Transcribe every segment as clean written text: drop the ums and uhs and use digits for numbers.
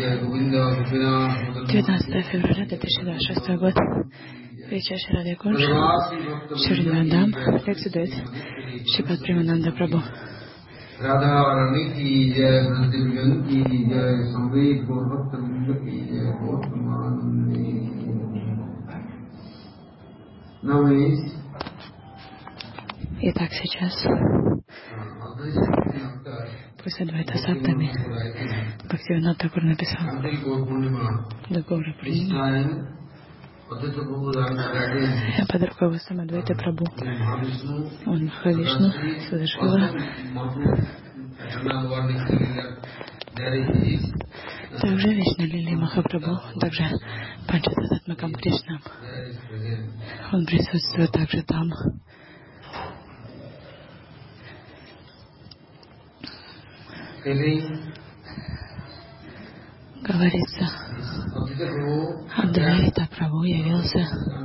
19 февраля 2026 год. Величайший Радха Кунж, Шринадам, лекцию дает Шрипад Премананда Прабху. Radha Rani ki jai, Nandivyan ki jai, Samved Gaurabhattamya ki jai, Gautamanandi. Now is. Итак, сейчас после Адвайта Саптами Бхактивинода Такур написал до Гаура Пурнима. Под руководством Адвайта Прабху он Махавишну, Садашива, также Вишна Лили Махапрабху, также Панчататмакам Кришна. Он присутствует также там. Говорится, Адвайта Прабху явился,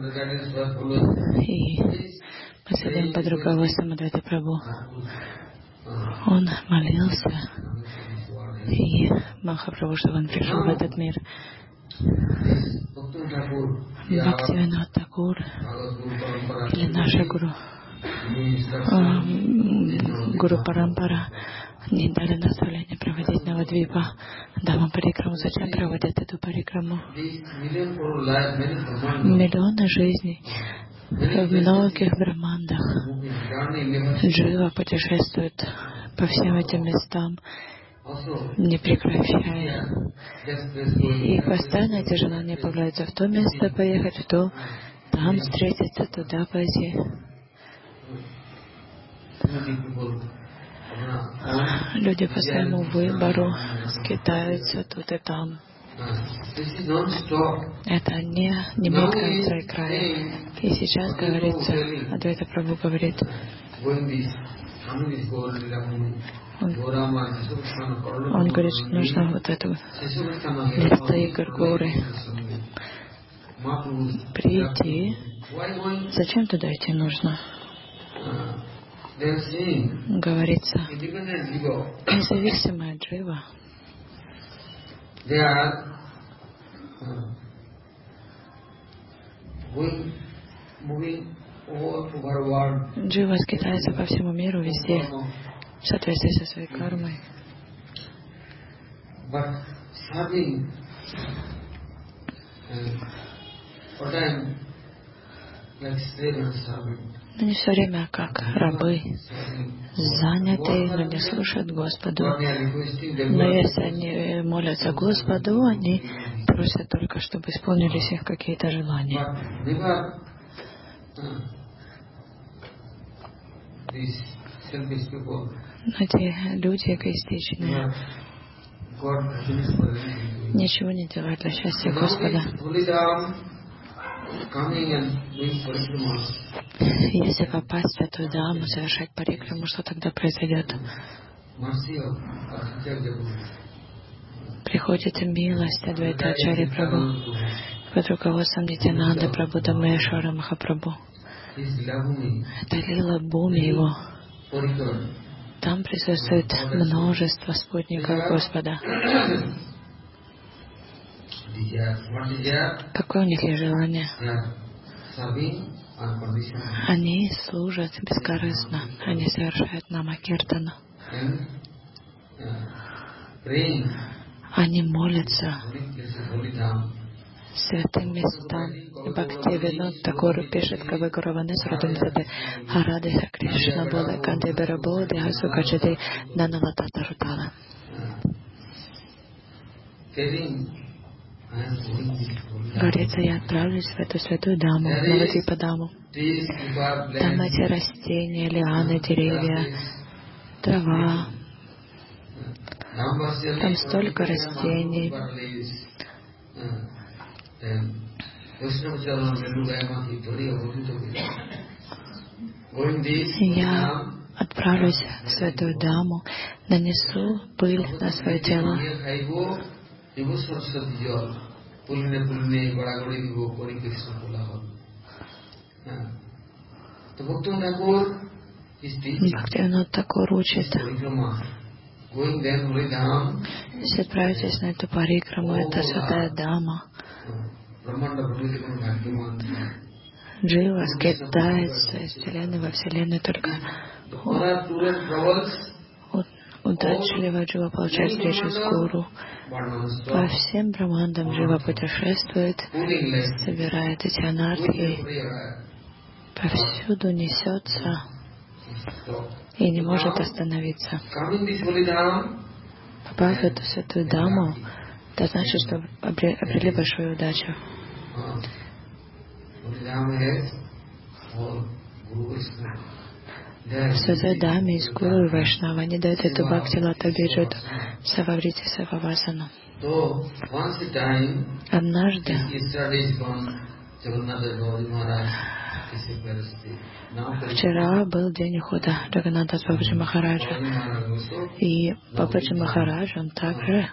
и мы следуем под руководством Адвайта Прабху. Он молился, и Махапрабху, чтобы он пришел в этот мир. Бхактивинод Такур, или наша Гуру Парампара, не дали наставление проводить Навадвипа Дама Парикраму. Зачем проводят эту парикраму? Миллионы жизней в многих брамандах. Джива путешествует по всем этим местам, не прекращая. И постоянно эти желания появляются в то место поехать, в то, там встретиться, туда пойти. Люди по своему выбору скитаются тут и там. Это не имеет конца и края. И сейчас говорится, Адвайта Прабху говорит, он говорит, что нужно вот эту место игр горы прийти. Зачем туда идти нужно? Говорится, независимая джива. Джива скитается по всему миру, везде, в соответствии со своей кармой. Но не все время как рабы, занятые, но не слушают Господу. Но если они молятся Господу, они просят только, чтобы исполнились их какие-то желания. Эти люди эгоистичные ничего не делают для счастья Господа. Если попасть в Святую Даму, совершать парикраму, что тогда произойдет? Приходит милость Адвайта Ачарьи Прабху под руководством Нитянанды Прабху Дамешвара Махапрабху. Это лила Бхуми его. Там присутствует множество спутников Господа. Какое у них есть желание? Они служат бескорыстно. Они совершают намакиртану. Они молятся святым местам. Бхактивинод Такур пишет, Кавы Гураванес Радунзаде Харадиха Кришна Бола Канде Берабо Дехасу Качаде Даналата Тарутала. Говорится, я отправлюсь в эту Святую Даму, в Навадвипа Даму. Там эти растения, лианы, деревья, трава. Там столько растений. Я отправлюсь в Святую Даму, нанесу пыль на свое тело. Бхактивинод Такур учит Если отправитесь на эту парикраму, это святая дама. Джива скитается из Вселенной во Вселенной, только удачливо Джива получает встречу с Гуру. По всем брамандам Джива путешествует, собирает эти анархии, повсюду несется и не может остановиться. Попав в эту святую даму, это значит, что обрели большую удачу. В святой даме из Гуру и Вайшнава они дают эту бхакти-лата биджу Сававрити Сававасану. Однажды вчера был день ухода Джаганнатха Бабаджи Махараджа. И Бабаджи Махарадж, он также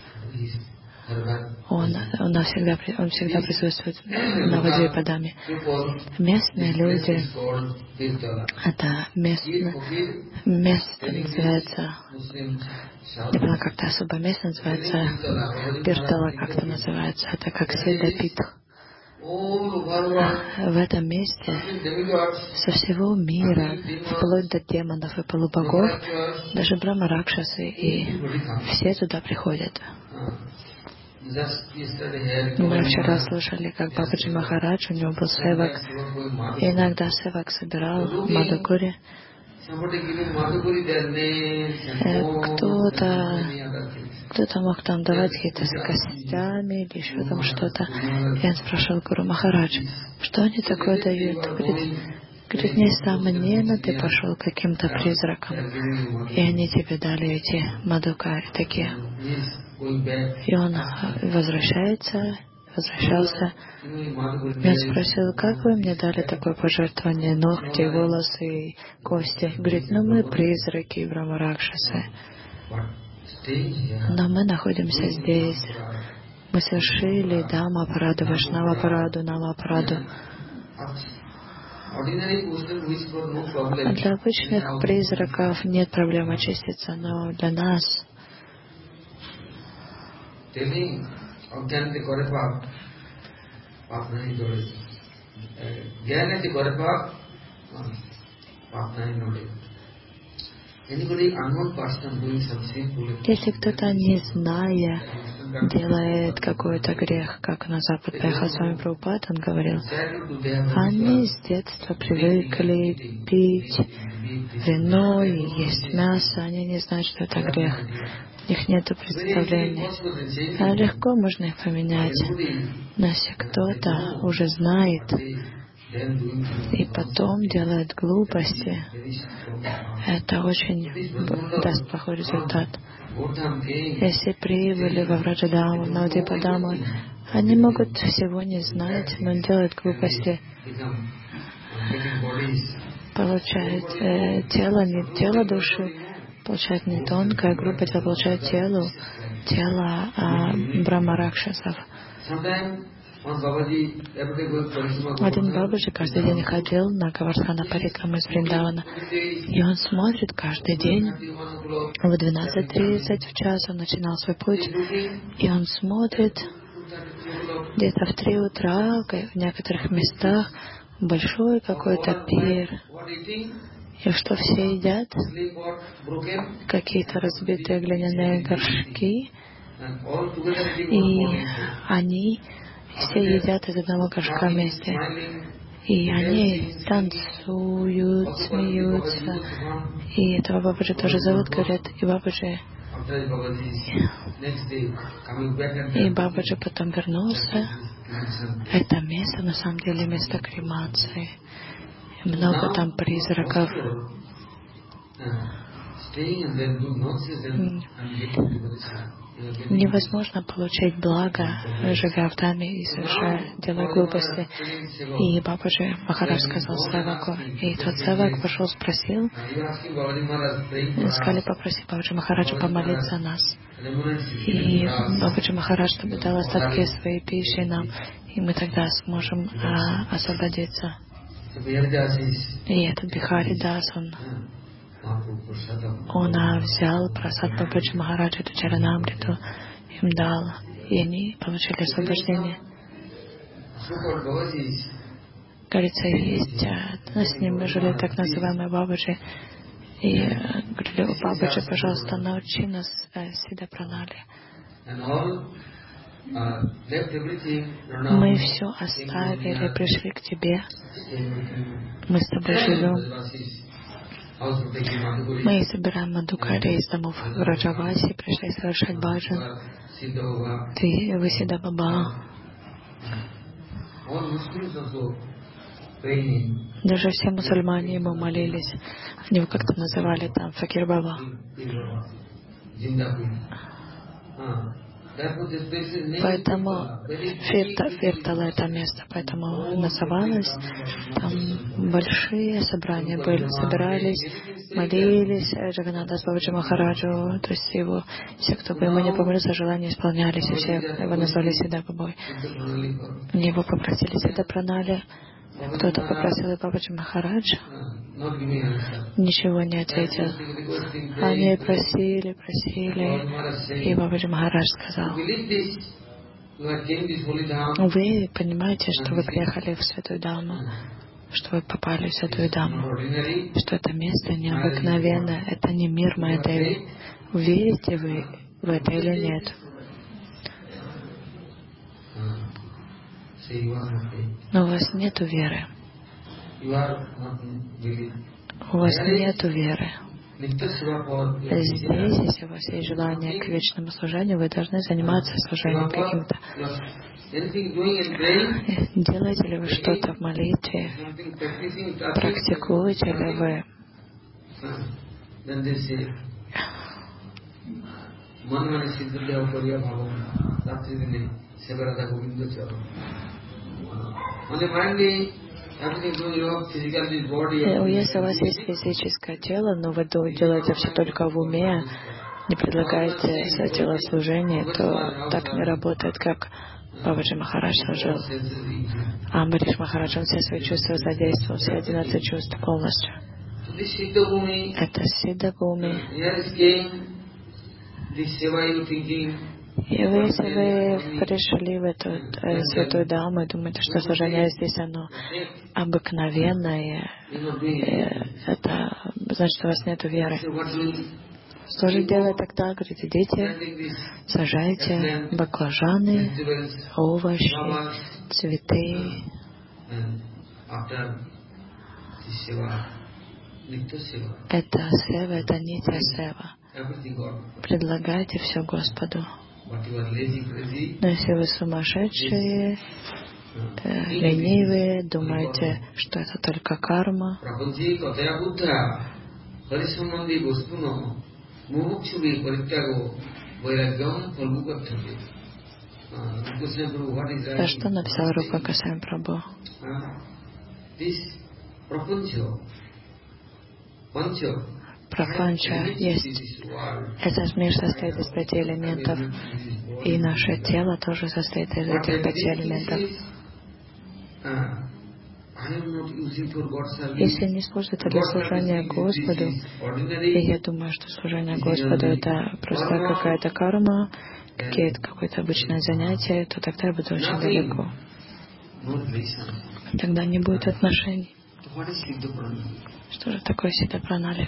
он всегда присутствует на Ваджрипадаме. Местные люди, это место называется, не помню, как-то особое место называется Пиртала, как-то называется, это как Седапит. В этом месте со всего мира, вплоть до демонов и полубогов, даже Брахма-ракшасы, и все туда приходят. Мы вчера слушали, как Бабаджи Махарадж, у него был севак, и иногда севак собирал Мадхукури. Кто-то мог там давать какие-то с костями или еще там что-то. И он спрашивал Гуру: Махарадж, что они такое дают? Говорит, несомненно, ты пошел к каким-то призракам, и они тебе дали эти мадхукари такие. И он возвращался, и он спросил: как вы мне дали такое пожертвование, ногти, волосы и кости? Говорит, мы призраки, Брахма-ракшасы, но мы находимся здесь. Мы совершили Дhamma-параду, Вайшнава-параду, Нама-параду. Для обычных призраков нет проблем очиститься, но для нас если кто-то, не зная, делает какой-то грех, как на Запад поехал с вами Прабхупад, он говорил, они с детства привыкли пить вино и есть мясо, они не знают, что это грех. У них нет представления. А легко можно их поменять. Но если кто-то уже знает и потом делает глупости, это очень даст плохой результат. Если прибыли во Враджадаму, в Навадвипадаму, они могут всего не знать, но делают глупости. Получают тело души, получают не тонкое, грубое тело, получают тело Брахма-ракшасов. Один Бабаджи каждый день ходил на Гавардхана парикраму из Вриндавана, и он смотрит каждый день в 12:30 в час он начинал свой путь, и он смотрит где-то в 3 утра в некоторых местах большой какой-то пир. И что все едят? Какие-то разбитые глиняные горшки, и они все едят из одного горшка вместе. И они танцуют, смеются. И этого Бабаджи тоже зовут, говорят, и Бабаджи потом вернулся. Это место, на самом деле, место кремации. Много там призраков. Невозможно получить благо, живя в даме и делая глупости. И Бабаджи Махарадж сказал севаку, и тот севак пошел, спросил, сказали, попроси Бабаджи Махараджа помолиться о нас. И Бабаджи Махарадж дал остатки своей пищи нам, и мы тогда сможем освободиться. И этот Бихари Дас, он Он взял прасад Бабаджи Махараджа, эту Чаранамриту, им дал, и они получили освобождение. Говорится, есть, с ним жили так называемые Бабаджи, и говорили: о Бабаджи, пожалуйста, научи нас Сидха Пранали. Мы все оставили, пришли к тебе. Мы с тобой живем. Мы собираем Мадхукари из домов Враджаваси, пришли совершать баджан. Вы Сидха Баба. Даже все мусульмане ему молились. Они его как-то называли там Факир Баба. Поэтому Фиртала — это место, поэтому называлось. Там большие собрания были, собирались, молились Джаганнатас Бабаджи Махараджу, то есть его, все, кто бы ему не помолился, желания исполнялись, и все его назвали Сидха Бабой. Они его попросили Сидха Пранали. Кто-то попросил и Бабаджи Махараджа, ничего не ответил. Они просили, и Бабаджи Махарадж сказал: вы понимаете, что вы приехали в Святую Даму, что вы попали в Святую Даму, что это место необыкновенное, это не мир Майядэви. Верите вы в это или нет? Но у вас нету веры. У вас нету веры. Здесь, если у вас есть желание к вечному служению, вы должны заниматься служением каким-то. Делаете ли вы что-то в молитве? Практикуете ли вы? Если у вас есть физическое тело, но вы делаете все только в уме, не предлагаете свое тело в служение, то так не работает, как Бабаджи Махарадж служил. Амбариш Махарадж, он все свои чувства задействовал, все 11 чувств полностью. Это Сидха Бхуми. И вы, если вы пришли в эту Святую Даму и думаете, что служение здесь оно обыкновенное, это значит, что у вас нет веры. Что же делать тогда? Говорит, идите, сажайте баклажаны, овощи, цветы. Это сева, это нитья сева. Предлагайте все Господу. Но если вы сумасшедшие, ленивые, думаете, что это только карма, а что написал Рупа Госвами Прабху? Прапанча есть. Этот мир состоит из 5 элементов, и наше тело тоже состоит из этих 5 элементов. Если не служите для служения Господу, и я думаю, что служение Господу это просто какая-то карма, какое-то обычное занятие, то тогда я буду очень далеко. Тогда не будет отношений. Что же такое Сидха Пранали?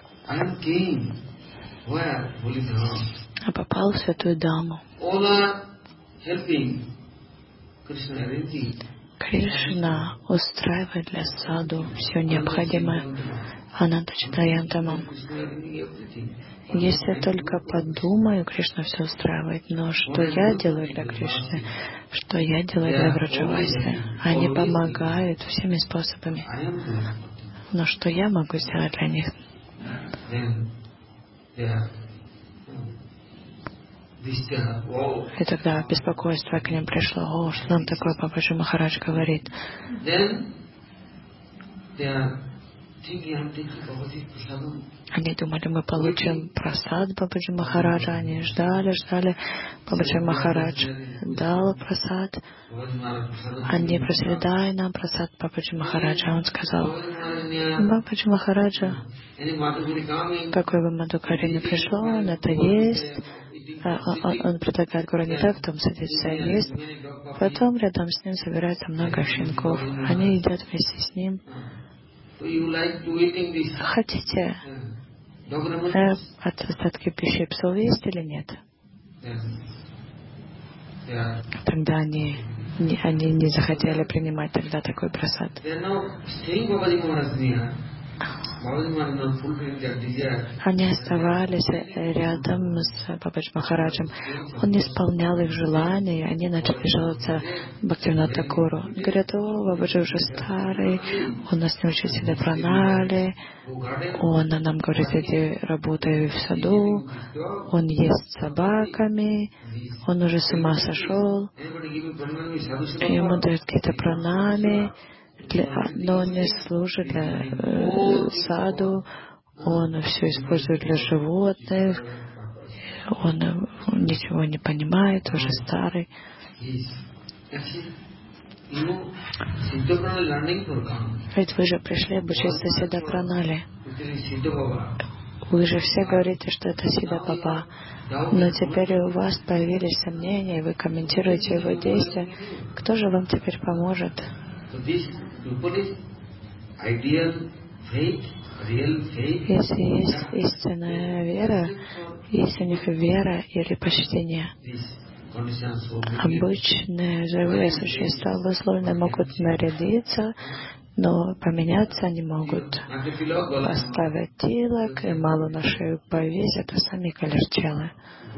А попал в Святую Даму. Кришна устраивает для саду все необходимое. Ананда Читаянтамам. Если я только подумаю, Кришна все устраивает. Но что я делаю для Кришны? Что я делаю для Враджаваси? Они помогают всеми способами. Но что я могу сделать для них? И тогда беспокойство к ним пришло. О, что нам такое Бабаджи Махарадж говорит? Они думали, мы получим прасад Бабаджи Махараджа. Они ждали. Бабаджи Махарадж дал прасад. Они просили, дай нам прасад Бабаджи Махараджа. Он сказал, Бабаджи Махараджа, какой бы Мадхукари не пришел, он это есть. Он предлагает Гуранитар, потом садится и ест. Потом рядом с ним собирается много щенков. Они едят вместе с ним. Хотите от остатки пищи псов есть или нет? Тогда они не захотели принимать тогда такой прасад. Они оставались рядом с Бабаджи Махараджем. Он не исполнял их желаний, они начали жаловаться Бхактивинода Такуру. Говорят, Бабаджи уже старый, он нас не учит себе пранали, он нам говорит, иди работай в саду, он ест с собаками, он уже с ума сошел, ему дают какие-то пранами, но он не служит для саду, он все использует для животных, он ничего не понимает, уже старый. Ведь вы же пришли обучиться Сиддха Пранали. Вы же все говорите, что это Сиддха Баба. Но теперь у вас появились сомнения, и вы комментируете его действия. Кто же вам теперь поможет? Если есть истинная вера, есть у них вера или почтение. Обычные живые существа условно могут нарядиться, но поменяться не могут. Поставить тилок и малу на шею повесить, а сами калерчелы.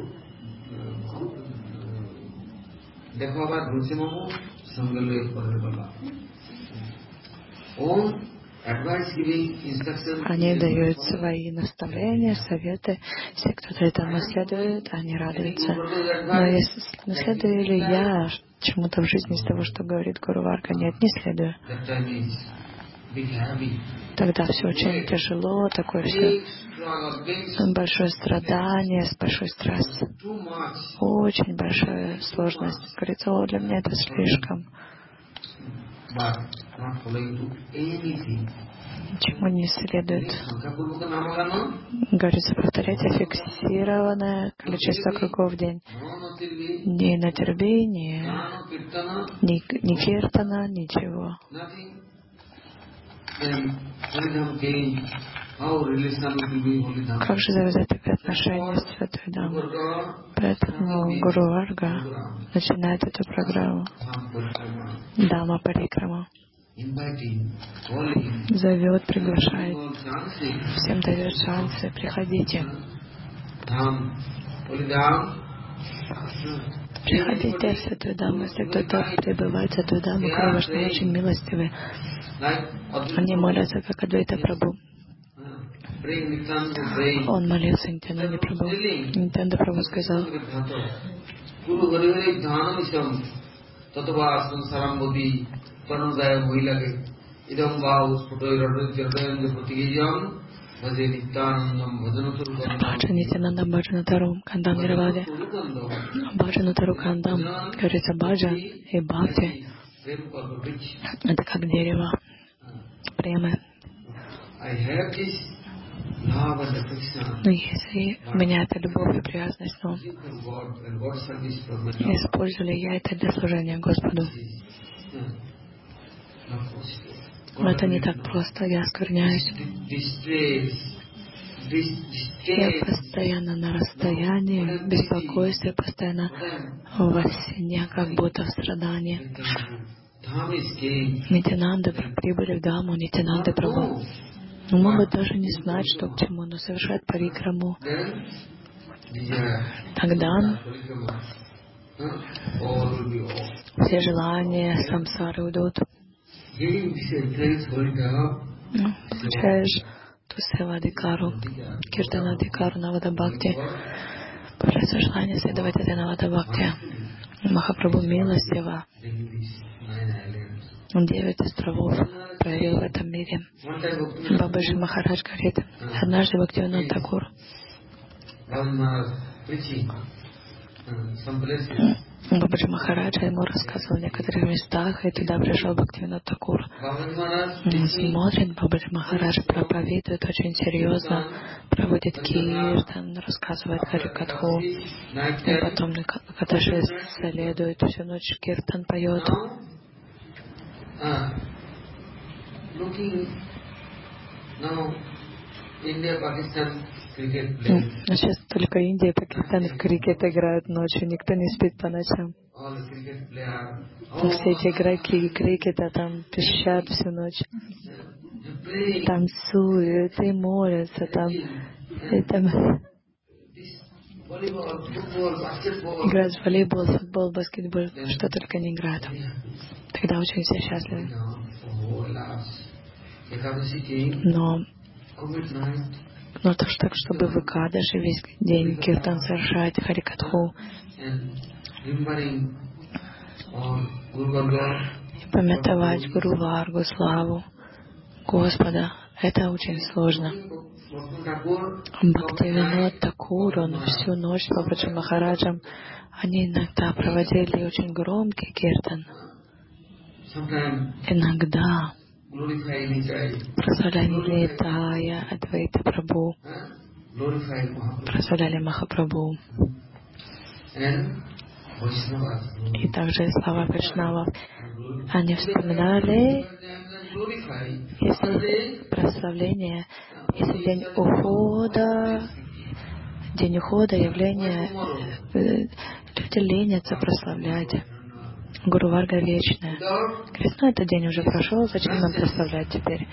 Они дают свои наставления, советы. Все, кто этому следует, они радуются. Но если следую ли я чему-то в жизни из того, что говорит Гуру Варга? Нет, не следую. Тогда все очень тяжело, такое все большое страдание, большой стресс, очень большая сложность. Говорится, для меня это слишком. Ничему не следует. Говорится, повторяйте фиксированное количество кругов в день. Ни на терби, ни киртана, ничего. Как же завязать такие отношения с Святой Дамой? Поэтому Гуру Варга начинает эту программу Дама Парикрама. Зовет, приглашает, всем дает шансы, приходите. Приходите в Святую Даму, если кто-то прибывает в Святую Даму, Гуру Вайшнава очень милостивый. Они молятся, как Адвайта Прабху. Он молился Нитьянанде Прабху. Нитьянанда Прабху сказал, Баджа Нитьянанда Баджана Тару Кандам Нирваде. Баджану Тару Кандам, говорится, Баджа и Бхакти. Это как дерево премы. Но если у меня это любовь и привязанность, но использую ли я это для служения Господу? Но это не так просто, я оскверняюсь. Я постоянно на расстоянии, в беспокойстве, постоянно во сне, как будто в страдании. Нитьянанда прибыли в Даму, Нитьянанда Прабху. Но могут даже не знать, что к чему, но совершают парикраму. Тогда все желания самсары уйдут. Получаешь ту севадикару, киртанадикару, навадабхакти. Появляется желание следовать этой навадабхакти. Махапрабху милостиво 9 островов проявил в этом мире. Бабаджи Махарадж говорит, однажды Бхактивинода Такур Бабаджи Махараджа ему рассказывал в некоторых местах, и туда пришел Бхактивинода Такур. Он смотрит, Бабаджи Махарадж проповедует очень серьезно, проводит киртан, рассказывает Харикатху, и потом Каташи следует, всю ночь киртан поет. Сейчас только Индия и Пакистан в крикет играют ночью, никто не спит по ночам. Все эти игроки крикета там пищат всю ночь, танцуют и молятся там, и там играют в волейбол, футбол, баскетбол, что только не играют. Тогда очень все счастливы. Но то, что чтобы в Экадаши весь день киртан совершать, Харикатху, и памятовать Гуру Варгу, славу Господа, это очень сложно. Бхактивинода Такур, он всю ночь с Бабаджи Махараджем, они иногда проводили очень громкий киртан. Иногда прославляли Нитая, Адвайта Прабху, прославляли Махапрабху. И также слава Вайшнавов. Они вспоминали, если прославление, если день ухода, явление, люди ленятся прославлять. Гуру Варга вечная. Кришна, этот день уже прошел, зачем нам прославлять теперь?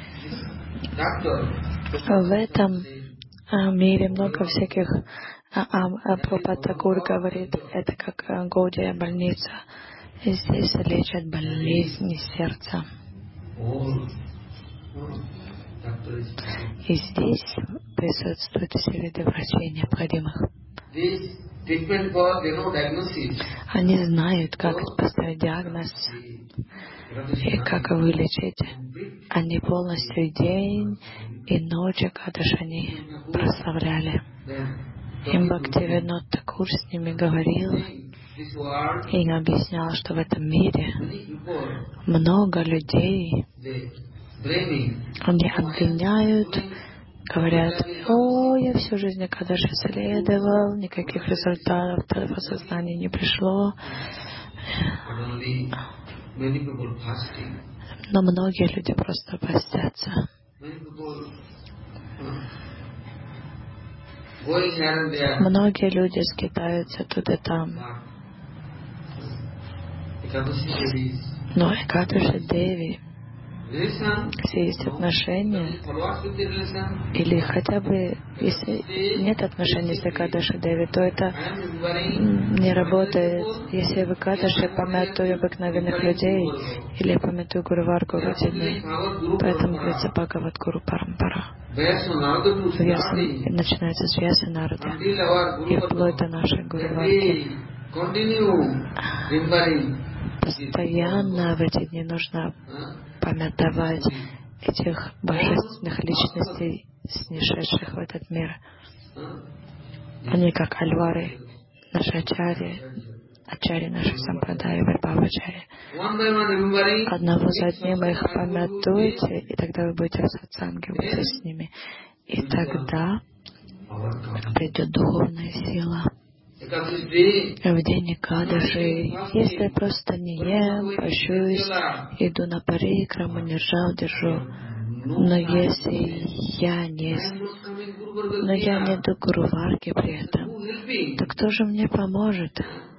В этом мире много всяких... Прабхупада Такур говорит, это как Гаудия больница. И здесь лечат болезни сердца. И здесь присутствуют все виды врачей необходимых. Они знают, как поставить диагноз и как вылечить. Они полностью день и ночь Экадаш они прославляли. И Бхактивинода Такур с ними говорил и им объяснял, что в этом мире много людей, они обвиняют, говорят: «О, я всю жизнь Экадаши следовал, никаких результатов в осознании не пришло». Но многие люди просто постятся. Многие люди скитаются тут и там. Но Экадаши Деви, если есть отношения, или хотя бы, если нет отношений с Экадаши Деви, то это не работает. Если я в Экадаши памятую обыкновенных людей, или я памятую Гуру Варгу в эти дни, поэтому говорится Бхагават Гуру Парампара. Начинается с Вьяса Нарады и вплоть до нашей Гуру Варги. Постоянно в эти дни нужно памятовать этих божественных личностей, снишедших в этот мир. Они как альвары, наши ачари нашей сампрадаи, Вайбхава-ачари. Одного за одним их памятуйте, и тогда вы будете в сатсанге, будете с ними. И тогда придет духовная сила. В день Экадаши, если я просто не ем, пощусь, иду на парикраму, держу, но если я не иду к Гуру Варге при этом, то кто же мне поможет?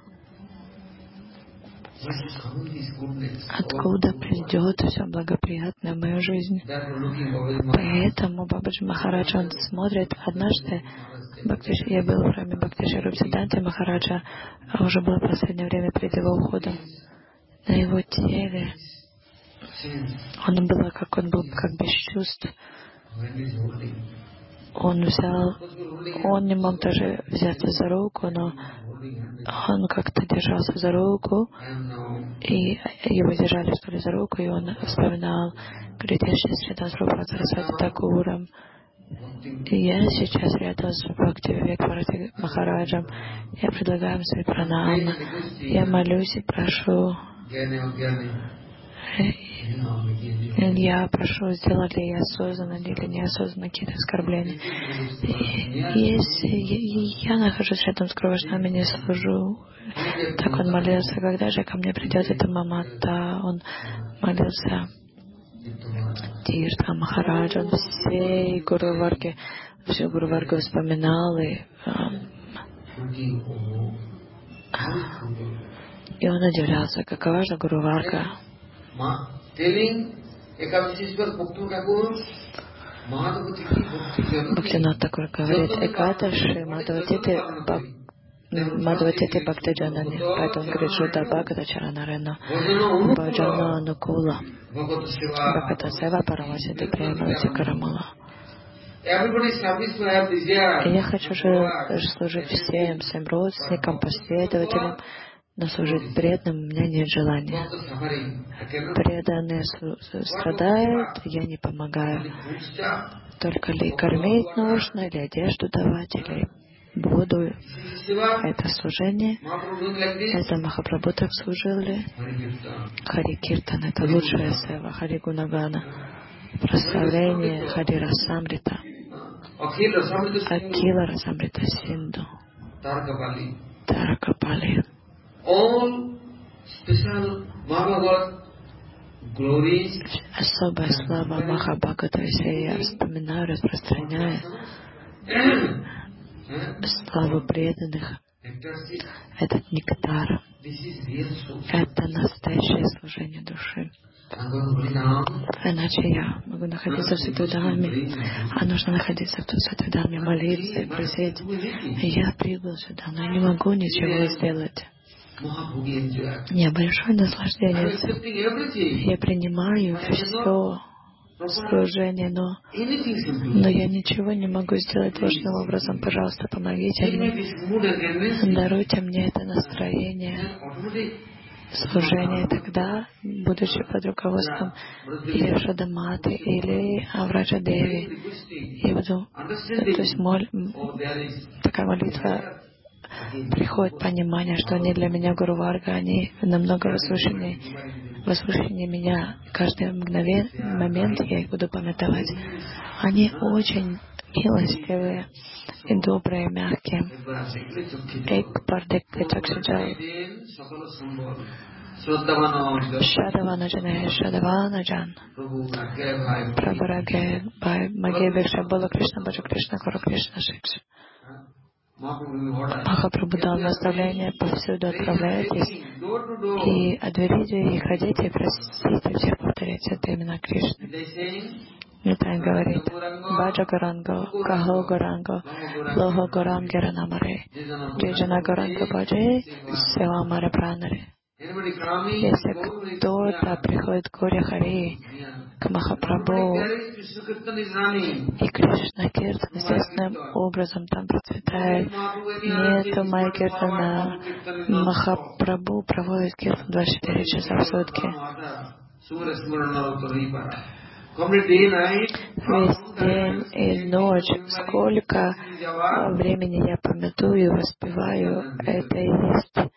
Откуда придет все благоприятное в мою жизнь? Поэтому Бабаджи Махарадж, он смотрит. Однажды я был в храме Бхактиши Рупсиданти Махараджа, а уже было последнее время перед его уходом. На его теле он был как без чувств. Он не мог даже взяться за руку, но он как-то держался за руку, И его держали, что ли, за руку, и он вспоминал, говорит, я сейчас рядом с Прабхупадой Сарасвати Такуром. И я сейчас рядом с Бхактивинода Махараджем. Я предлагаю им свои пранамы. Я молюсь и прошу. Я прошу, сделали ли я осознанно или неосознанно какие-то оскорбления. Если я нахожусь рядом с Кришной, не служу, так он молился, когда же ко мне придет эта мамата, он молился Тиртха Махараджа, он всей Гуру-варге, всю Гуру-варгу вспоминал, и он удивлялся, какова же Гуру-варга. Бхактивинода Такур говорит, Экадаши Мадхаватити Бхактиджанани. Поэтому он говорит, Шуда Бхагата Чаранарена Баджана Анукула Бхаката Сева Парамасиды Приямати Карамала. И я хочу же служить всем своим родственникам, последователям, но служить преданным у меня нет желания. Преданные страдают, я не помогаю. Только ли кормить нужно, или одежду давать, или воду. Это служение. Это Махапрабху так служили. Хари Киртан — это лучшая сева. Хари Гунагана — прославление Хари Расамрита. Акила Расамрита Синду. Таракапали. Особая слава Махабхагавата, если я вспоминаю, распространяю славу преданных. Этот нектар. Это настоящее служение души. Иначе я могу находиться в Святой Дхарме, а нужно находиться в Святой Дхарме, молиться и просить. Я прибыл сюда, но я не могу ничего сделать. Я большое наслаждение. Я принимаю все служение, но я ничего не могу сделать должным образом. Пожалуйста, помогите мне. Даруйте мне это настроение служения. Тогда, будучи под руководством или Шадаматы, или Авраджа Деви, я буду, то есть такая молитва, приходит понимание, что они для меня Гуру Варга, они намного возвышеннее меня. Каждый момент я их буду памятовать. Они очень милостивые и добрые, мягкие. Эк пардек качакшиджал. Шадаванаджане, Шадаванаджан. Прабхараге, Маге Бекша, Бола Кришна, Баджа Кришна, Куру Кришна, Шикша. Махапрабху дал наставление: повсюду отправляйтесь и от двери ходите и просите всех повторять это имена Кришны. Это он говорит: Баджа Горанго, Кахо Горанго, Лохо Горангера Намаре, Джиджана Горанго Баджи, Сева Маре Пранаре. Если кто-то приходит к Горе Хари, к Махапрабху, и Кришна Киртан естественным образом там процветает, нету Майя Киртана, Махапрабху проводит Киртан 24 часа в сутки. Весь день и ночь, сколько времени я памятую и воспеваю, это и есть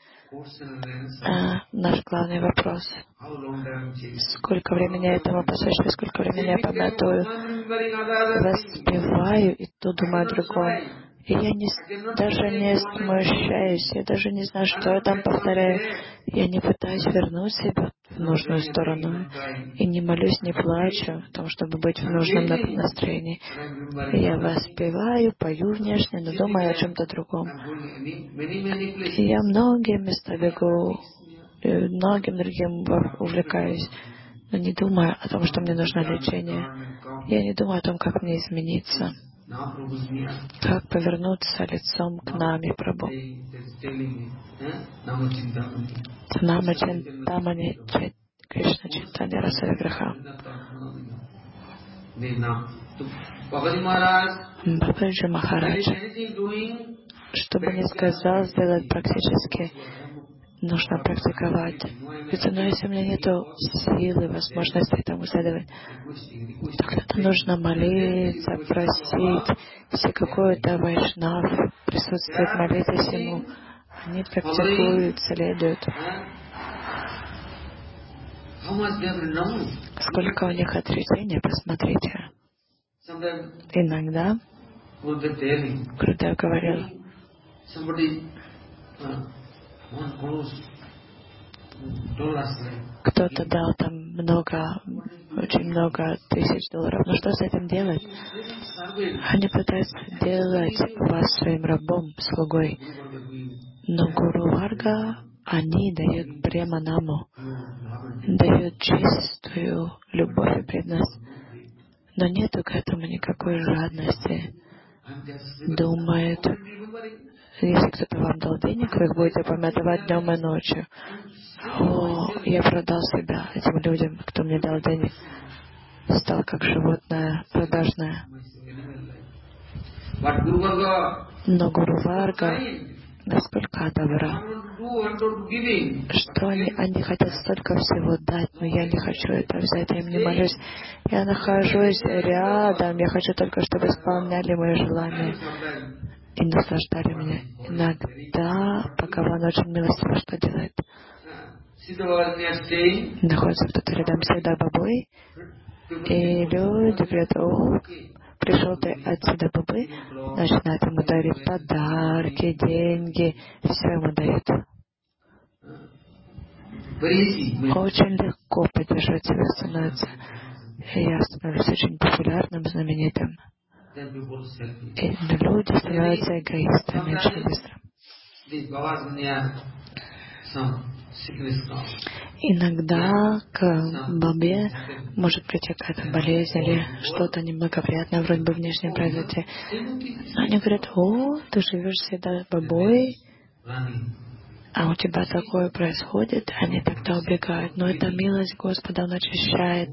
наш главный вопрос. Сколько времени я этому посвящаю, сколько времени я памятую, воспеваю и то думаю о другом. И я даже не смущаюсь, я даже не знаю, что я там повторяю. Я не пытаюсь вернуть себя в нужную сторону. И не молюсь, не плачу о том, чтобы быть в нужном настроении. Я воспеваю, пою внешне, но думаю о чем-то другом. И я многие места бегу, многим другим увлекаюсь, но не думаю о том, что мне нужно лечение. Я не думаю о том, как мне измениться, как повернуться лицом к нами, Прабху. Нама Чинтамани Кришна Чинтани Раса Виграха. Бабаджи Махарадж, что бы ни сказал, сделать практически нужно практиковать. Ведь, но если у меня нет силы, возможности этому следовать, то когда-то нужно молиться, просить. Если какой-то вайшнав присутствует, молитесь ему. Они практикуют, следуют. Сколько у них отречения, посмотрите. Иногда, Гурудев говорил, кто-то дал там очень много $1000. Но что с этим делать? Они пытаются делать вас своим рабом, слугой. Но Гуру Варга, они дают преманаму, дают чистую любовь и преданность. Но нету к этому никакой жадности. Думают, если кто-то вам дал денег, вы их будете помятовать днем и ночью. О, я продал себя этим людям, кто мне дал денег. Стал как животное продажное. Но Гуру Варга насколько добра, что они хотят столько всего дать, но я не хочу это взять, я им не молюсь. Я нахожусь рядом, я хочу только, чтобы исполняли мои желания и наслаждали меня. Иногда Бхагаван очень милостиво что делает? Находится кто-то рядом с Сида Бабой, и люди говорят: о, пришел ты от Сида Бабы, начинают ему дарить подарки, деньги, все ему дают. Очень легко поддержать себя становится. И я становлюсь очень популярным, знаменитым. И люди становятся эгоистами очень быстро. Иногда к бабе может прийти какая-то болезнь или что-то неблагоприятное вроде бы внешне произойти. Но они говорят: о, ты живешь всегда бабой, а у тебя такое происходит, они тогда убегают. Но это милость Господа, Он очищает.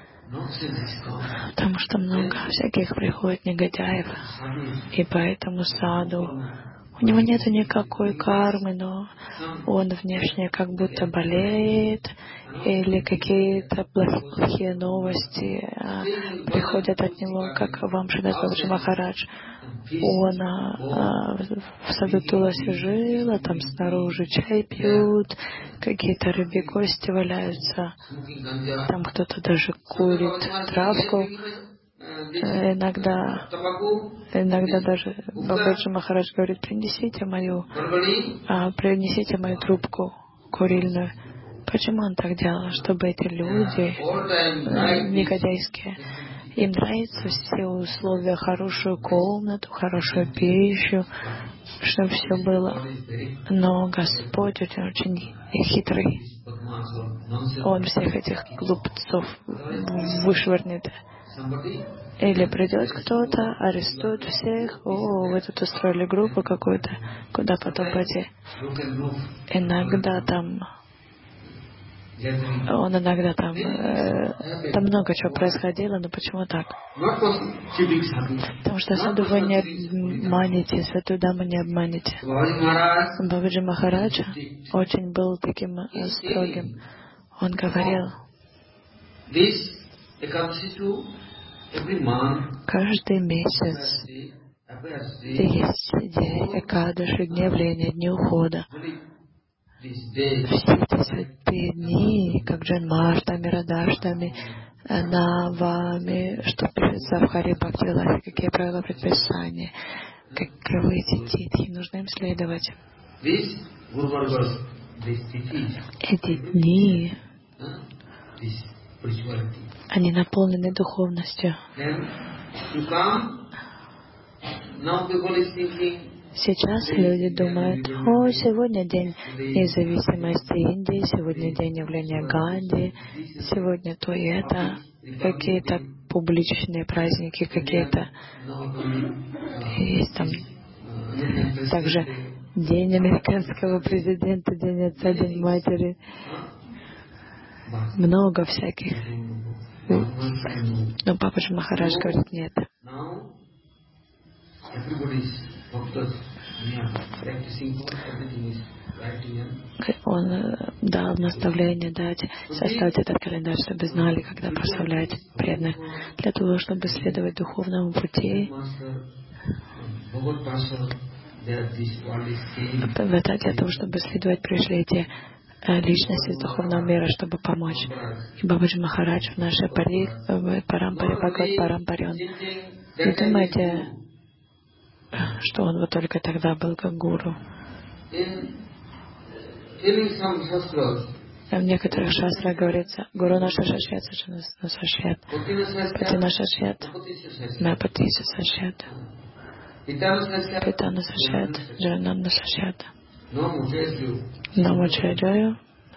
Потому что много всяких приходит негодяев. И поэтому саду, у него нет никакой кармы, но он внешне как будто болеет, или какие-то плохие новости приходят от него, как вам Шримад Бабаджи Махарадж. Он в саду Туласи жил, а там снаружи чай пьют, какие-то рыбьи кости валяются, там кто-то даже курит травку. Иногда даже Бабаджи Махарадж говорит: принесите мою трубку курильную. Почему он так делал? Чтобы эти люди негодяйские, им нравятся все условия, хорошую комнату, хорошую пищу, чтобы все было. Но Господь очень хитрый. Он всех этих глупцов вышвырнет. Или придет кто-то, арестует всех: о, вы тут устроили группу какую-то, куда потом пойти? Иногда там там много чего происходило, но почему так? Потому что саду вы не обманете, святую даму не обманете. Бабаджи Махараджа очень был таким строгим. Он говорил: каждый месяц есть день Экадаши, дни явления, дни ухода. Все эти святые дни, как Джанмаштами, Радаштами, Навами, что пишется в Хари Бхакти Виласе, какие правила предписания, каковы эти титхи, нужно им следовать. Эти дни, они наполнены духовностью. Сейчас люди думают: о, сегодня день независимости Индии, сегодня день явления Ганди, сегодня то и это, какие-то публичные праздники, какие-то. Есть там также день американского президента, день отца, день матери. Много всяких. Но Бабаджи Махарадж говорит: нет. Он дал наставление составить этот календарь, чтобы знали, когда прославлять преданных. Для того, чтобы следовать духовному пути, для того, чтобы следовать, пришли эти личности из духовного мира, чтобы помочь. И Бабаджи Махарадж в нашей парампаре, Бхагават Парампаре, он не думайте, что он вот только тогда был как гуру. В некоторых шастрах говорится, гуру наша шашьят, сашьят, пати наша шашьят, мапати сашьят, питана сашьят, джананна сашьят. Намучаджаю.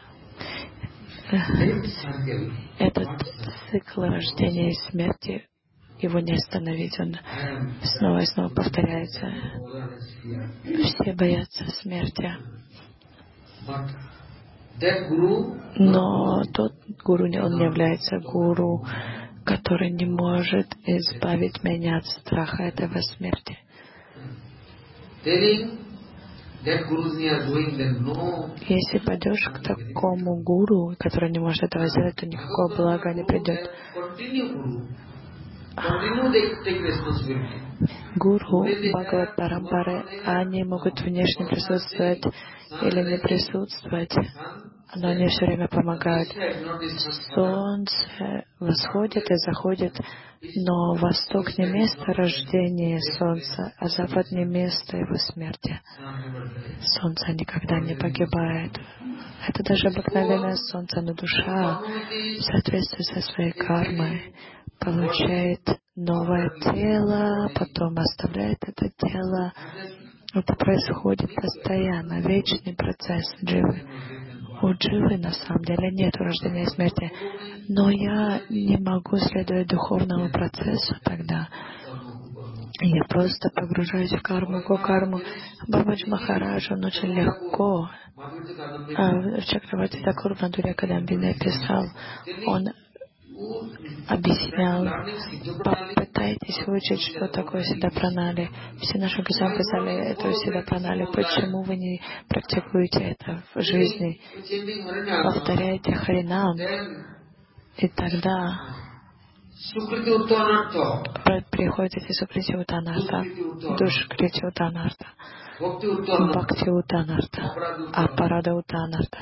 Этот цикл рождения и смерти, его не остановить, он снова и снова повторяется. Все боятся смерти. Но тот гуру, он не является гуру, который не может избавить меня от страха этого смерти. Если пойдешь к такому гуру, который не может этого сделать, то никакого блага не придет. Гуру, Бхагават Парампары, они могут внешне присутствовать или не присутствовать, но они все время помогают. Солнце восходит и заходит, но восток не место рождения солнца, а запад не место его смерти. Солнце никогда не погибает. Это даже обыкновенное солнце, но душа в соответствии со своей кармой получает новое тело, потом оставляет это тело. Это происходит постоянно, вечный процесс дживы. У дживы на самом деле нет рождения и смерти. Но я не могу следовать духовному процессу тогда. Я просто погружаюсь в карму, карму. Бабаджи Махарадж, он очень легко. Чакраварти Такур в Мадхурья Кадамби написал, он объяснял, попытайтесь выучить, что такое Сиддхапранали. Все наши государства писали это Сиддхапранали. Почему вы не практикуете это в жизни? Повторяйте Харинам, и тогда приходит эти Сукрити Утанарта, Душкрити Утанарта, Бхакти Утанарта, Апарада Утанарта.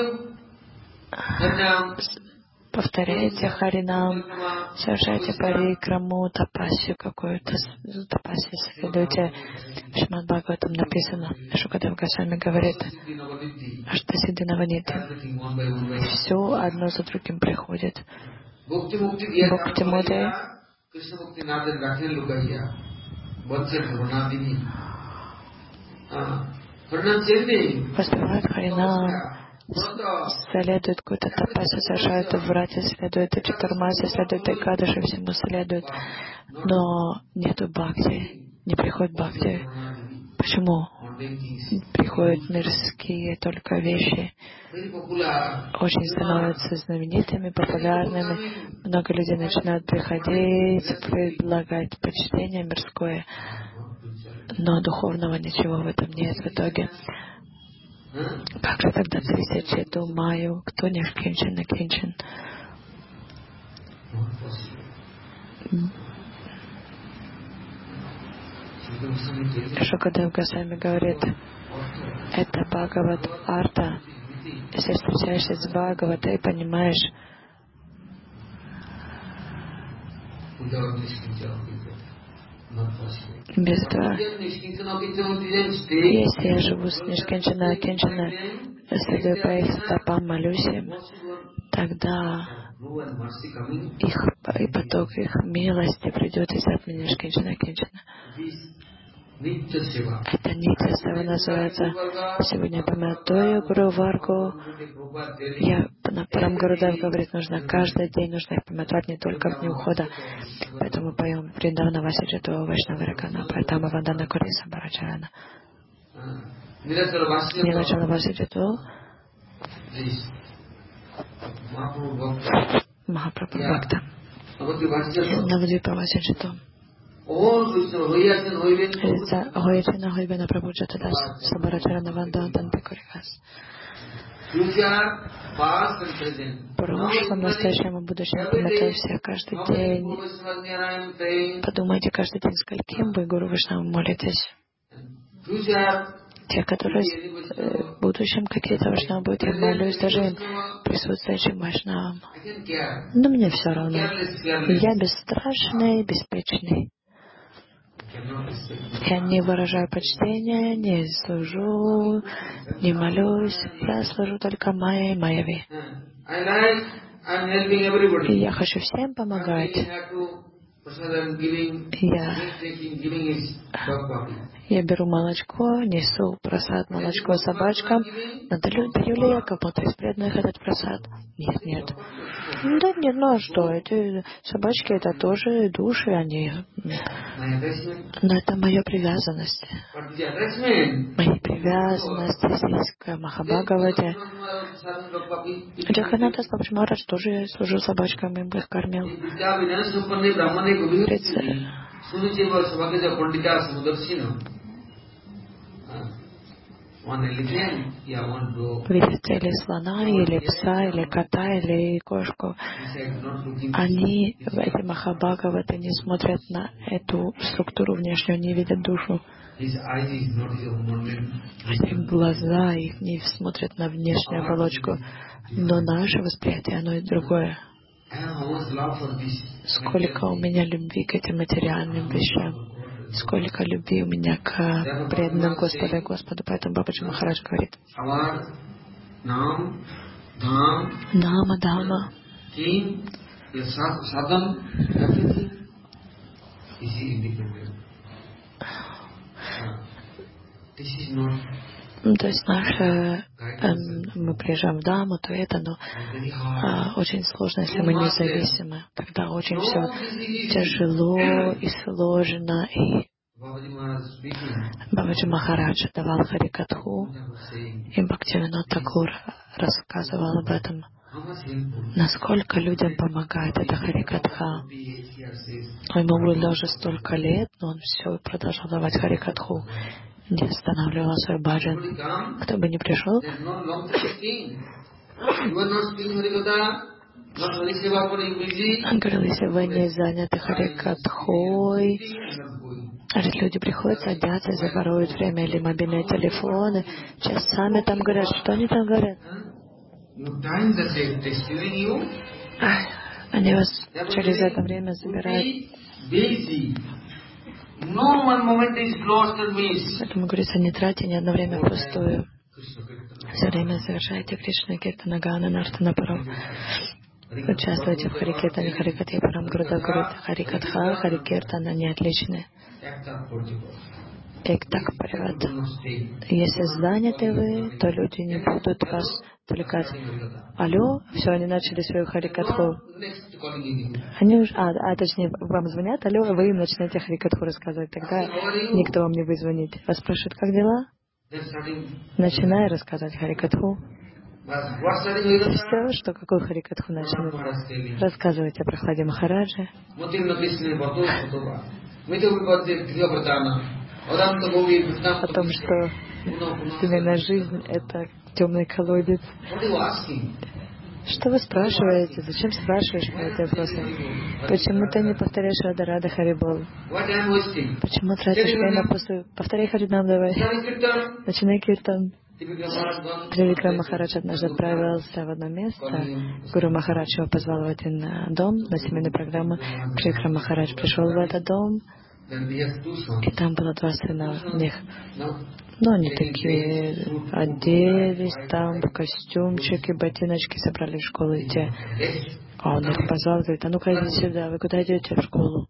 Повторяйте Харинам, совершайте парикраму, тапасию какую-то, тапасию следуйте. В Шримад Бхагаватам написано, Шукадев Госвами говорит, Аштасиддхи Наванити. Все одно за другим приходит. Бхакти-муде воспевают Харинам, следует какой-то тапасе, совершают врати, следует и чатурмасе, следует и кадыши, всему следует. Но нету бхакти, не приходит бхакти. Почему? Приходят мирские только вещи. Очень становятся знаменитыми, популярными. Много людей начинают приходить, предлагать почтение мирское. Но духовного ничего в этом нет в итоге. Как же тогда тысячи думаю, кто не кинчен, не кинчен? Шукадев Госвами говорит, это Бхагават Арта. Если встречаешься с Бхагавата и понимаешь, без этого, если я живу с Нишкинчана, Кинчана, следую по их стопам, молюсь им, тогда их и поток их милости придет из от меня Нишкинчана, Кинчана. Это нитья сева называется. Сегодня помятую Гуру Варгу. Парам Гурудев говорит, нужно каждый день, нужно их помятовать не только в дни ухода. Поэтому поем Вриндавана Васиджату Вайшнава Ракана, Партама Вандана Куриса Барачарана. Нилачана Васиджату Махапрабху Бхакта. Навадвипа Васиджату. Гоячина Гойбена Прабуджатадас Сабарачарана Вандантан Пикурикас. В прошлом, настоящем и будущем памятуем все каждый день. Подумайте каждый день, скольким вы Гуру Вайшнавам молитесь. Те, которые в будущем какие-то Вайшнавы будут, я молюсь даже им, присутствующим Вайшнавам. Но мне все равно. Я бесстрашный, беспечный. Я не выражаю почтения, не служу, не молюсь. Я служу только Майе и Майяви. И я хочу всем помогать. Я беру молочко, несу просад молочко собачкам. Даю ли я кому-то из преданных этот просад? Нет, нет. Да нет, ну а что? Эти собачки это тоже души, они. Но это моя привязанность. Мои привязанности здесь к Махабхагавате. Джаганатас Бабаджи Махарадж тоже служил собачкам, им их кормил. Видите или слона, или пса, или кота, или кошку. Они, эти Махабхагаваты, не смотрят на эту структуру внешнюю, не видят душу. Их глаза их не смотрят на внешнюю оболочку. Но наше восприятие, оно и другое. Сколько у меня любви к этим материальным вещам. Сколько любви у меня к преданным Господу и Господу. Поэтому Бабаджи Махарадж говорит: Нама, Дама, то есть наше, мы приезжаем в Даму, то это, но очень сложно, если мы независимы. Тогда очень все тяжело и сложно. И Бабаджи Махарадж давал Харикатху, и Бхактивинод Такур рассказывал об этом. Насколько людям помогает эта Харикатха. Ему было уже столько лет, но он все продолжал давать Харикатху. Не останавливал свой баджан. Кто бы ни пришел, он говорил, если вы не заняты Харикатхой, люди приходят, садятся, воруют время или мобильные телефоны, часами там говорят. Что они там говорят? Они вас через это время забирают. Поэтому говорится, не тратьте ни одно время впустую. Все время совершайте Кришна Киртана Гана Нартана Парам. Участвуйте в Харикиртане, Харикатхе Парам. Гурудев говорит, Харикатха, Харикиртана не отличны. Эктак Париват. Если заняты вы, то люди не будут вас отвлекать. Алло, все, они начали свою Харикатху. Они уже, точнее, вам звонят, алло, вы им начинаете Харикатху рассказывать. Тогда никто вам не будет звонить. Вас спрашивают, как дела? Начинай рассказывать Харикатху. Все, что какую Харикатху начнут. Рассказывайте о прохладе Махараджа. О том, что семейная жизнь — это темный колодец. Что вы спрашиваете? Зачем спрашиваешь про эти вопросы? Почему ты не повторяешь Рада Рада Харибол? Почему тратишь время после... Повторяй Харинам давай. Начинай киртан. Тривикрам Махарадж однажды отправился в одно место. Гуру Махарадж его позвал в один дом на семейную программу. Тривикрам Махарадж пришел в этот дом. И там было два сына у них. Но они такие оделись там в костюмчики, ботиночки, собрались в школу идти. А он их позвал, говорит, а ну-ка иди сюда, вы куда идете? В школу.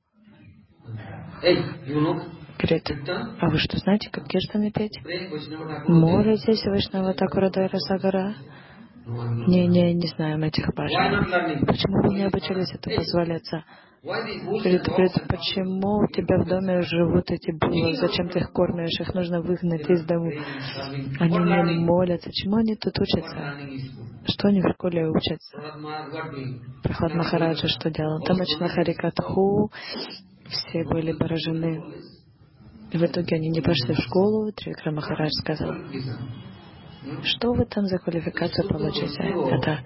Говорит, а вы что, знаете, как киртаны петь? Молитесь, Вайшнава Такура Дайра Сагара? Не знаем этих башен. Почему вы не обучились это позволяться? Говорит, почему у тебя в доме живут эти булы? Зачем ты их кормишь? Их нужно выгнать из дому. Они не молятся. Чему они тут учатся? Что они в школе учатся? Прохлад Махараджа что делал? Он там начал Харикатху. все были поражены. В итоге они не пошли в школу. Трикрама Махарадж сказал: что вы там за квалификацию получите? Это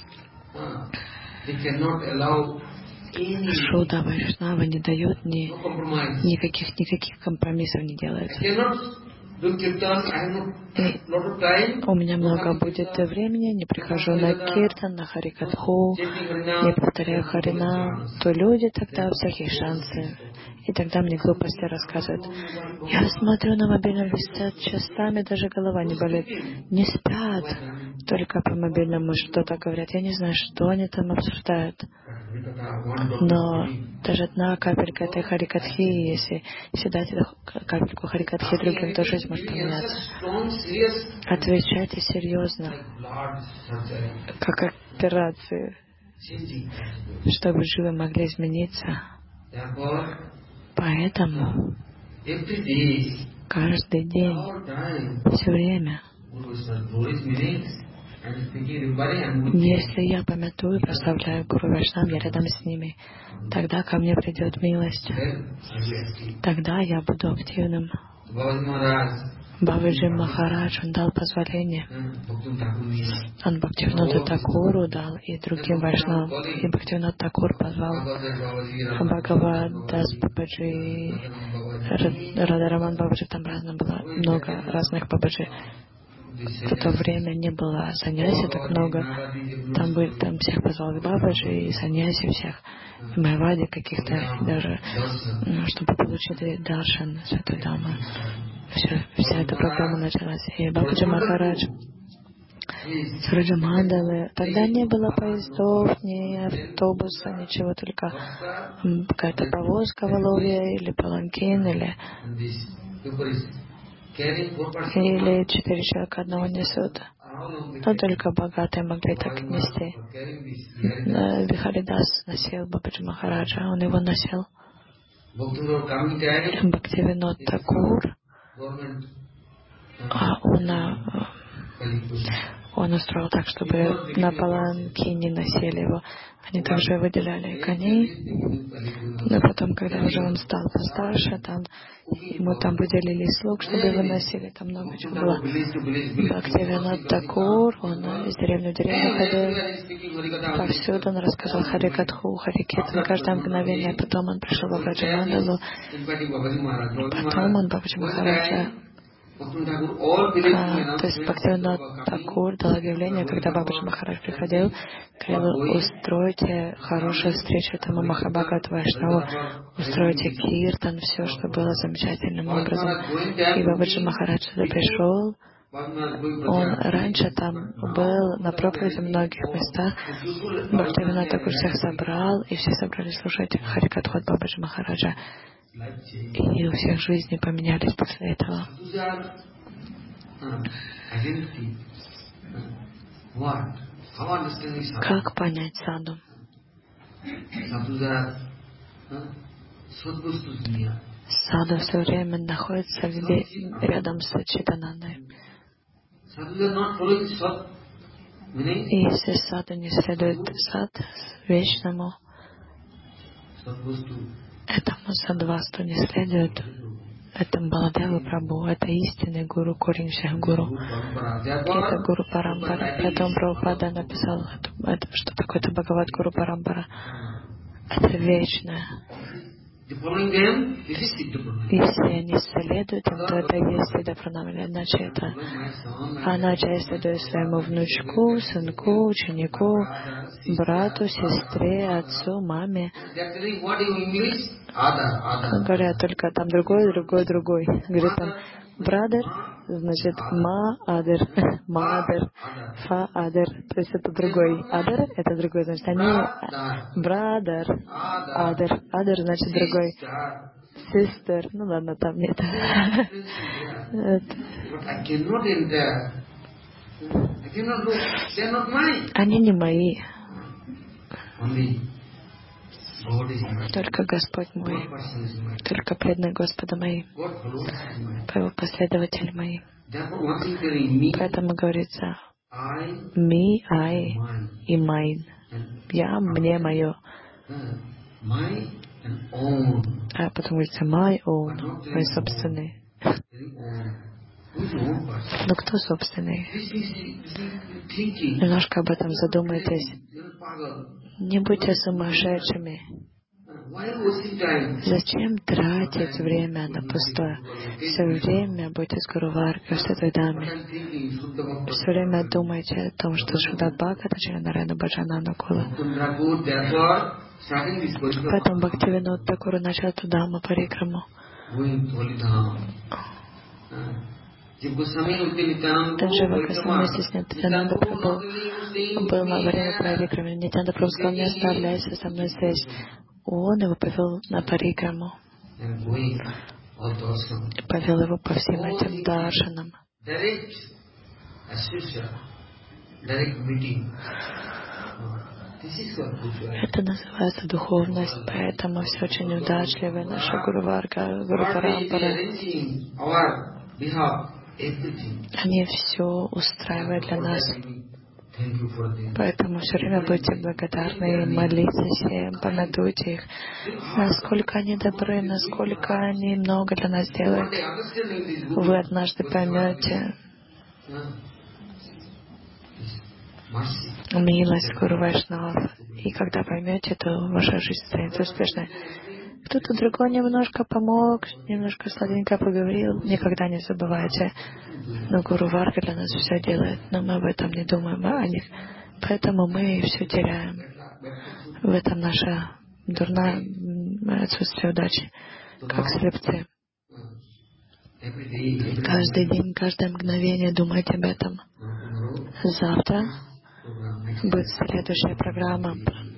Шуда Вайшнава не дает никаких компромиссов не делает. И у меня много будет времени, не прихожу на киртан, на харикатху, не повторяю харинам, то люди тогда у всех есть шансы. И тогда мне глупости рассказывают. Я смотрю на мобильном листе часами, даже голова не болит. Не спят, только по мобильному что-то говорят. Я не знаю, что они там обсуждают. Но даже одна капелька этой харикатхи, если дать эту капельку харикатхи другим, то жизнь может поменяться. Отвечайте серьезно, как операции, чтобы живы могли измениться. Поэтому каждый день, все время, если я памятую, прославляю Гуру Вайшнав, я рядом с ними, тогда ко мне придет милость. Тогда я буду активным. Бабаджи Махарадж, он дал позволение. Он Бхактивинода Такуру дал и другим вайшнавам. И Бхактивинод Такур позвал Бхагавадас Бабаджи, Радараман Бабаджи, там было много разных Бабаджи. В то время не было саньяси так много. Там всех позвал Бабаджи и саньяси всех. И майвади каких-то даже, чтобы получить даршан Святой Дамы. Вся эта программа началась. И Бабаджи Махарадж с Раджамандалы. Тогда не было поездов, ни автобуса, ничего, только какая-то повозка в Алове, или паланкин, или 4 человека одного несут. Но только богатые могли так нести. Вихаридас носил Бабаджи Махараджа, он его носил. Бхактивинод Такур, он устроил так, чтобы на паланкине носили его. Они также выделяли коней. Но потом, когда уже он стал постарше, ему там выделили слуг, чтобы его носили. Там много чего было. Бхактивинод Такур, он из деревни в деревню ходил. Повсюду он рассказал Харикатху, Харикетан каждое мгновение. Потом он пришел в Браджамандалу. Потом он Бабаджи Махараджа. То есть Бхактивинод Такур дал объявление, когда Бабаджи Махарадж приходил, говорил: устройте хорошую встречу этому Махабхагават Вайшнаву, устройте киртан, все, что было замечательным образом. И Бабаджи Махарадж туда пришел. Он раньше там был на проповеди в многих местах. Бхактивинод Такур всех собрал, и все собрались слушать Харикатху от Бабаджи Махараджа. И у всех жизни поменялись после этого. Как понять саду? Саду все время находится рядом с Читанандой. И если саду не следует вечному, этому садвасту не следует, это Баладева Прабху, это истинный гуру, корень всех гуру. Это гуру Парампара. Поэтому Прабхупада написал, что такое-то Бхагават Гуру Парампара. Это вечное. Если они следуют им, то это и есть Сиддха Пранамали. Иначе я следую своему внучку, сынку, ученику, брату, сестре, отцу, маме. Говорят только там другой. Говорит там brother, значит ма-адер, фа-адер, то есть это другой. Адер — это другой, значит они brother, адер значит другой. Sister, ну ладно, там нет. Они не мои. Только Господь мой, только преданные Господа мои, последователи мои. Поэтому говорится me, I и mine. Я, мне, мое. А потом говорится my own, мой собственный. Но кто собственный? Немножко об этом задумайтесь. Не будьте сумасшедшими. Зачем тратить время на пустое? Все время будьте с Гуру Варгой, с Адвайдами. Все время думайте о том, что Шридхар Бхагавата Нарайана Баджана Кула. Поэтому Бхактивинод Такур начал Дхамма Парикраму. Таджива Госвами вместе с Нитьянанда Прабху был во время парикрами. Нитьянанда Прабху сказал: не оставляйся со мной здесь. Он его повел на парикраму и повел его по всем этим даршанам. Это называется духовность, поэтому все очень удачливы. Наша Гуру Варга, Гуру Парампара. Они все устраивают для нас. Поэтому все время будьте благодарны, молитесь им, памятуйте их, насколько они добры, насколько они много для нас делают. Вы однажды поймете милость Гуру Вайшнавов. И когда поймете, то ваша жизнь станет успешной. Кто-то другой немножко помог, немножко сладенько поговорил. Никогда не забывайте. Но Гуру Варга для нас все делает, но мы об этом не думаем о них. Поэтому мы все теряем. В этом наша дурная отсутствие удачи, как слепцы. Каждый день, каждое мгновение думайте об этом. Завтра будет следующая программа